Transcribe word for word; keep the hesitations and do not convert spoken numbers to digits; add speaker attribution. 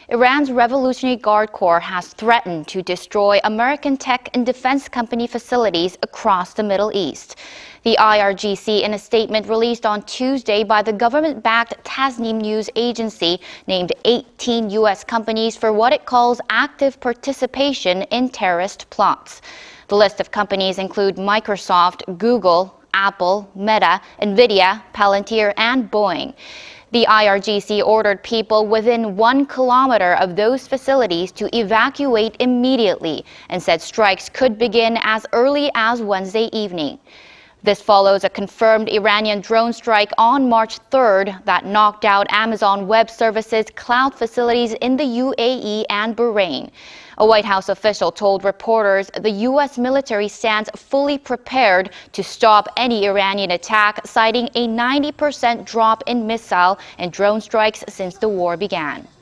Speaker 1: Iran's Revolutionary Guard Corps has threatened to destroy American tech and defense company facilities across the Middle East. The I R G C, in a statement released on Tuesday by the government-backed Tasnim news agency, named eighteen U S companies for what it calls active participation in terrorist plots. The list of companies include Microsoft, Google, Apple, Meta, Nvidia, Palantir, and Boeing. The I R G C ordered people within one kilometer of those facilities to evacuate immediately and said strikes could begin as early as Wednesday evening. This follows a confirmed Iranian drone strike on March third that knocked out Amazon Web Services cloud facilities in the U A E and Bahrain. A White House official told reporters the U S military stands fully prepared to stop any Iranian attack, citing a ninety percent drop in missile and drone strikes since the war began.